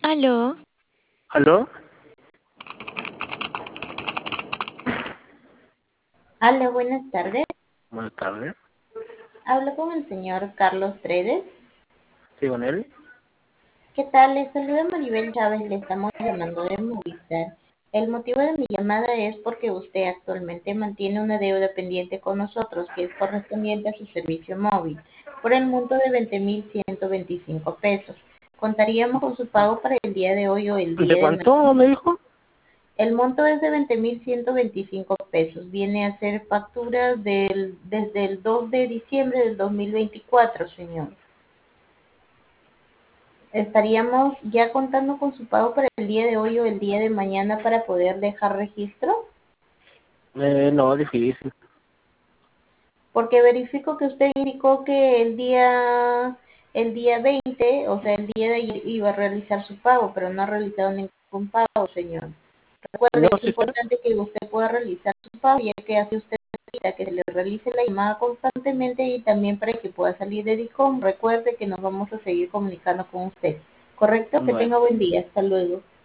Aló, ¿Aló? Hola, buenas tardes. Buenas tardes. Hablo con el señor Carlos Tredes. ¿Sí, con él? ¿Qué tal? Les saluda Maribel Chávez, le estamos llamando de Movistar. El motivo de mi llamada es porque usted actualmente mantiene una deuda pendiente con nosotros que es correspondiente a su servicio móvil por el monto de 20.125 pesos. Contaríamos con su pago para el día de hoy o el ¿De día de cuánto mañana. me dijo? El monto es de 20.125 pesos. Viene a ser factura desde el 2 de diciembre del 2024, señor. ¿Estaríamos ya contando con su pago para el día de hoy o el día de mañana para poder dejar registro? No, difícil. Porque verifico que usted indicó que el día 20, o sea, el día de ayer iba a realizar su pago, pero no ha realizado ningún pago, señor. No, Recuerde, es sí sé. importante que usted pueda realizar su pago, ya que hace usted necesita que se le realice la llamada constantemente y también para que pueda salir de DICOM. Recuerde que nos vamos a seguir comunicando con usted. ¿Correcto? Que Bueno, tenga buen día. Hasta luego.